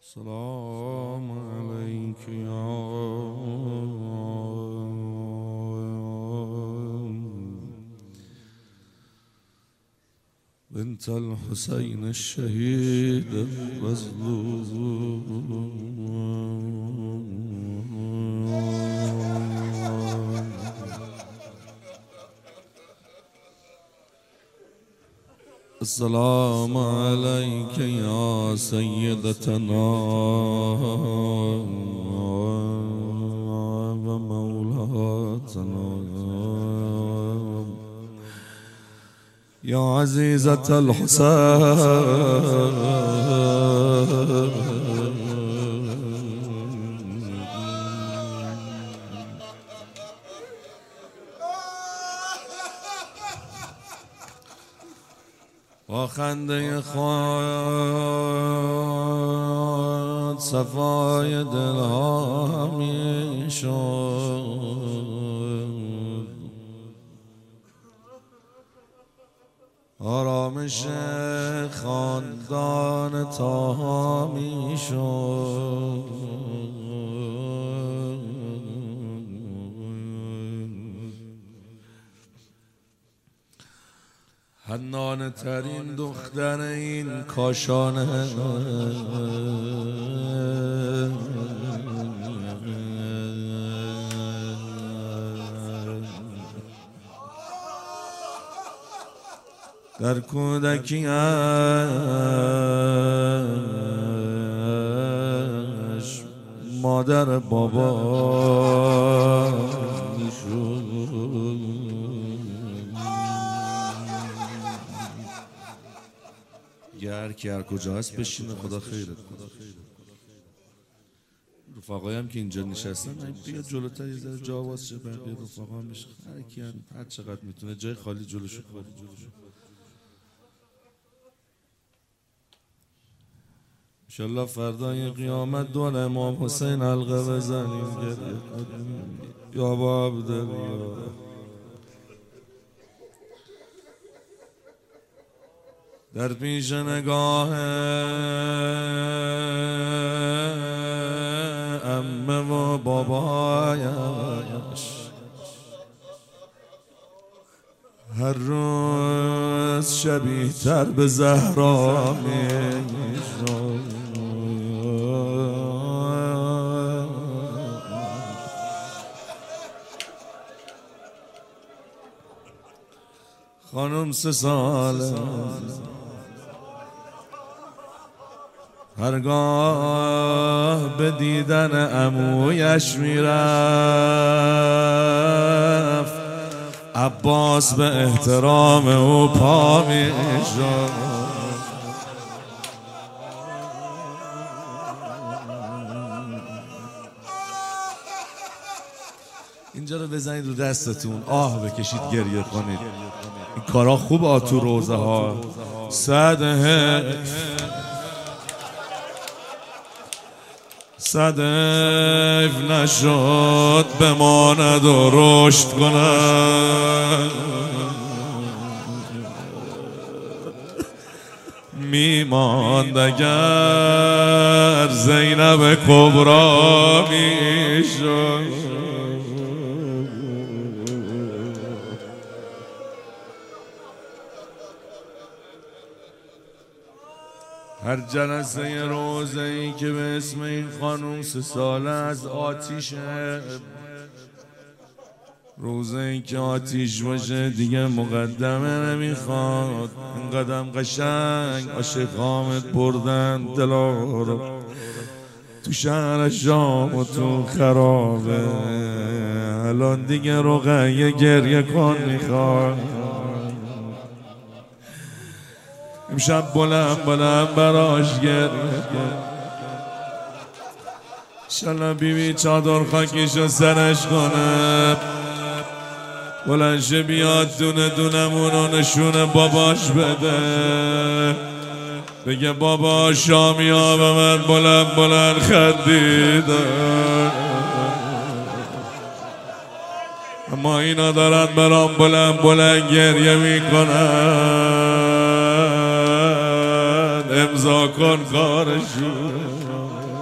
سلام عليك يا بنت الحسين الشهيد المظلوم. السلام عليك يا سيدتنا ومولاتنا يا عزيزة الحسين. با خنده خود صفای دلها می شد، آرامش خاندان طاها می شد. حنانه ترین دختر این کاشانه در کودکی‌اش مادر بابا شد. هر کی هر کجا هست بشینه، خدا خیرت کنه. رفقایم که اینجا نشستن بیا جلوتر یه ذره جا باز شه، بقیه رفقا میشه هر کی هر چقدر میتونه جای خالی جلوشو خالی. انشالله فردای قیامت دور امام حسین حلقه بزنیم گریه کنیم یا با عبدالله. در پیش نگاه عمه و بابایش هر روز شبیه تر به زهرا میشد. خانم 3 ساله هرگاه به دیدن عمویش میرفت، عباس به احترام او پا میشد. اینجا رو بزنید رو دستتون، آه بکشید، گریه کنید. این کارا خوب تو روزه ها. صدف نشد بماند و رشد کند، میماند اگر زینب کبرا میشد. هر جلسه روزه ای که به اسم این خانوم 3 ساله از آتیشه، روزه ای که آتیش باشه دیگه مقدمه نمیخواد. این قدم قشنگ عاشق حامد بردن دلا رو تو شهر شام و تو خرابه. الان دیگه رقیه گریه کن میخواد. امشب بلند براش گریه کن. انشالله بیبی چادر خاکیشو سرش کنه، بلند شه بیاد دونه دونمونو نشون باباش بده، بگه بابا شامی ها به من بلند خندیدن، اما اینا دارن برام بلند گریه میکنن. امضا کن کارشو